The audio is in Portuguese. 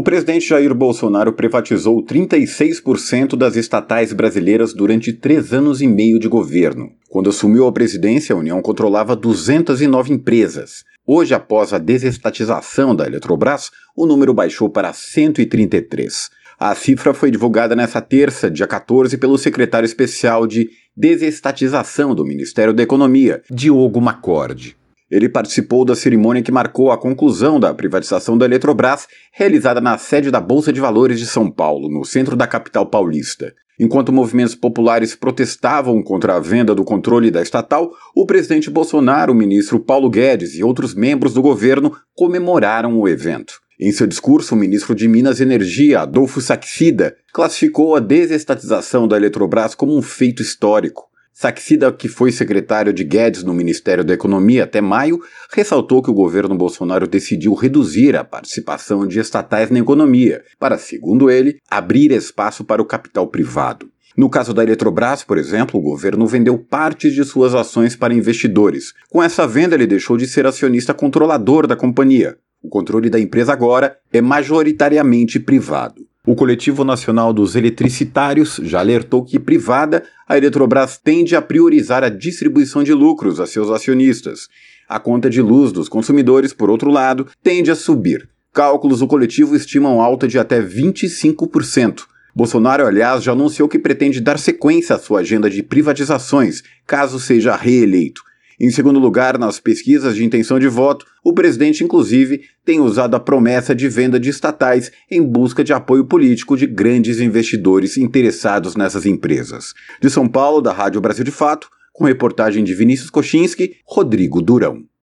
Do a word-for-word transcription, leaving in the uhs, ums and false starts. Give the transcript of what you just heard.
presidente Jair Bolsonaro privatizou trinta e seis por cento das estatais brasileiras durante três anos e meio de governo. Quando assumiu a presidência, a União controlava duzentas e nove empresas. Hoje, após a desestatização da Eletrobras, o número baixou para cento e trinta e três. A cifra foi divulgada nesta terça, dia quatorze, pelo secretário especial de desestatização do Ministério da Economia, Diogo Macorde. Ele participou da cerimônia que marcou a conclusão da privatização da Eletrobras, realizada na sede da Bolsa de Valores de São Paulo, no centro da capital paulista. Enquanto movimentos populares protestavam contra a venda do controle da estatal, o presidente Bolsonaro, o ministro Paulo Guedes e outros membros do governo comemoraram o evento. Em seu discurso, o ministro de Minas e Energia, Adolfo Saxida, classificou a desestatização da Eletrobras como um feito histórico. Saxida, que foi secretário de Guedes no Ministério da Economia até maio, ressaltou que o governo Bolsonaro decidiu reduzir a participação de estatais na economia, para, segundo ele, abrir espaço para o capital privado. No caso da Eletrobras, por exemplo, o governo vendeu partes de suas ações para investidores. Com essa venda, ele deixou de ser acionista controlador da companhia. O controle da empresa agora é majoritariamente privado. O Coletivo Nacional dos Eletricitários já alertou que, privada, a Eletrobras tende a priorizar a distribuição de lucros a seus acionistas. A conta de luz dos consumidores, por outro lado, tende a subir. Cálculos do coletivo estimam alta de até vinte e cinco por cento. Bolsonaro, aliás, já anunciou que pretende dar sequência à sua agenda de privatizações, caso seja reeleito. Em segundo lugar, nas pesquisas de intenção de voto, o presidente, inclusive, tem usado a promessa de venda de estatais em busca de apoio político de grandes investidores interessados nessas empresas. De São Paulo, da Rádio Brasil de Fato, com reportagem de Vinícius Kochinski, Rodrigo Durão.